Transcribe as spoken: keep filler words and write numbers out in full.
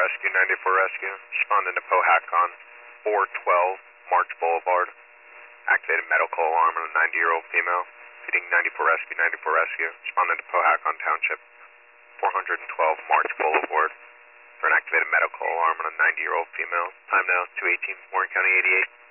Rescue, ninety-four Rescue. Responding to Pohacon, four twelve March Boulevard. Activated medical alarm on a ninety-year-old female. Feeding ninety-four Rescue, ninety-four Rescue. Responding to Pohacon Township, four twelve March Boulevard. For an activated medical alarm on a ninety-year-old female. Time now, two eighteen, Warren County eighty-eight.